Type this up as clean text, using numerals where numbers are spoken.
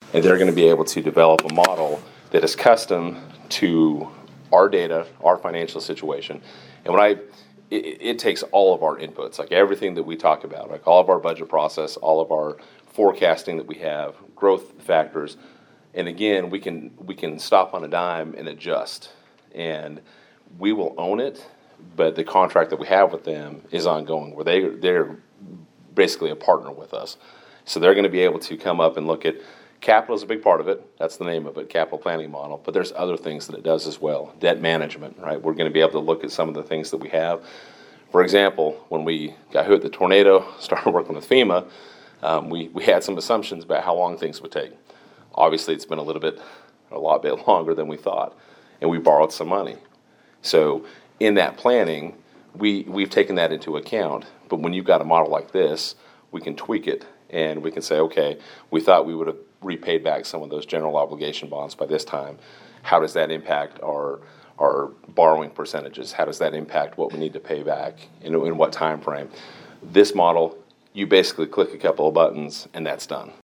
and they're going to be able to develop a model that is custom to our data, our financial situation. And it takes all of our inputs, like everything that we talk about, like all of our budget process, all of our forecasting that we have, growth factors, and again, we can stop on a dime and adjust, and we will own it. But the contract that we have with them is ongoing, where they're basically a partner with us, so they're going to be able to come up and look at capital is a big part of it. That's the name of it, capital planning model. But there's other things that it does as well. Debt management, right? We're going to be able to look at some of the things that we have. For example, when we got hit with the tornado, started working with FEMA, we had some assumptions about how long things would take. Obviously, it's been a lot bit longer than we thought, and we borrowed some money. So in that planning, we've taken that into account. But when you've got a model like this, we can tweak it, and we can say, okay, we thought we would have repaid back some of those general obligation bonds by this time. How does that impact our borrowing percentages? How does that impact what we need to pay back in what time frame? This model, you basically click a couple of buttons and that's done.